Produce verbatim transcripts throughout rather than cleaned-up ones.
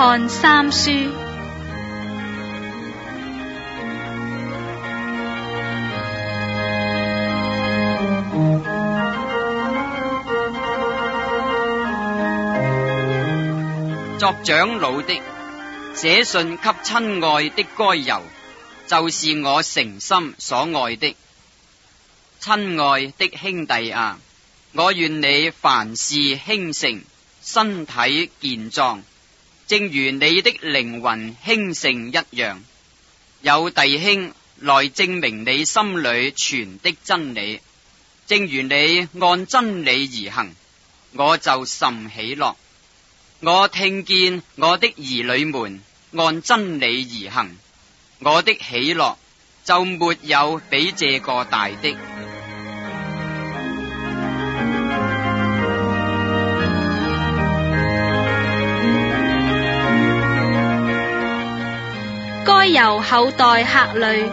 翰三書。 作長老的，寫信給親愛的該猶，就是我誠心所愛的。親愛的兄弟啊，我願你凡事興盛，身體健壯，正如你的靈魂興盛一樣。有弟兄來證明你心裏存的真理，正如你按真理而行，我就甚喜樂。我聽見我的兒女們按真理而行，我的喜樂就沒有比這個大的。 該猶後代客旅。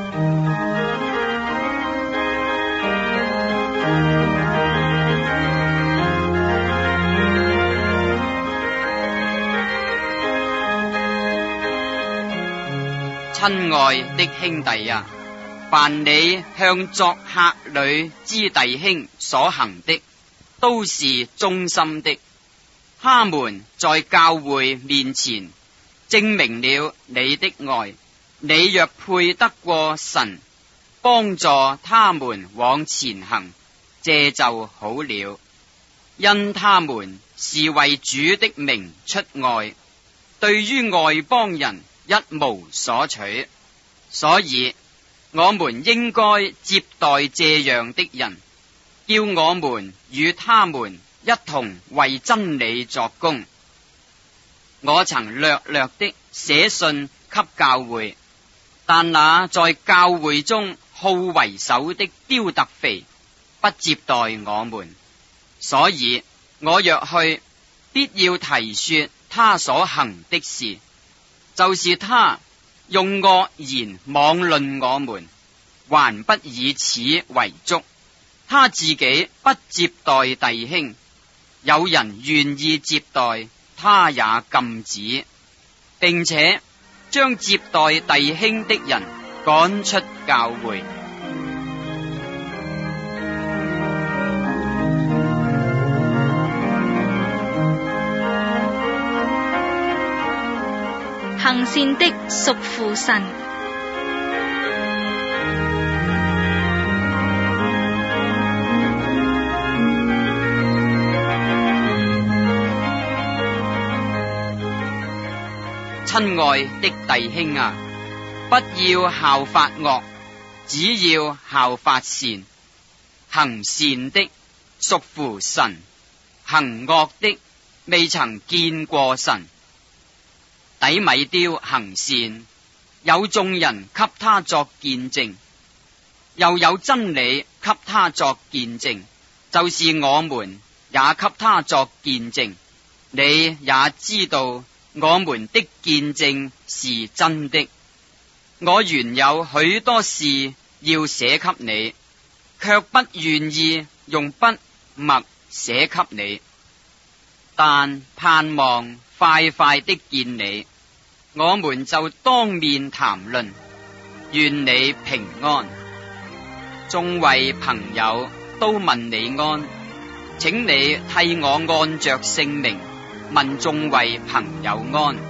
親愛的兄弟啊，凡你向作客旅之弟兄所行的，都是忠心的。他們在教會面前證明了你的愛。你若配得過神幫助他們往前行，這就好了。因他們是為主的名出外，對於外邦人一無所取，所以我們應該接待這樣的人，叫我們與他們一同為真理作工。我曾略略的寫信給教會，但那在教會中好為首的丟特腓不接待我們，所以我若去，必要提說他所行的事，就是他用惡言妄論我們，還不以此為足。他自己不接待弟兄，有人願意接待，他也禁止，並且將接待弟兄的人趕出教會。 行善的屬父神。 親愛的弟兄啊，不要效法惡，只要效法善。行善的屬乎神，行惡的未曾見過神。底米丟行善，有眾人給他作見證，又有真理給他作見證，就是我們也給他作見證。你也知道我們的見證是真的。我原有許多事要寫給你，卻不願意用筆墨寫給你，但盼望快快的見你，我們就當面談論。願你平安。眾位朋友都問你安，請你替我按着姓名問眾位朋友安。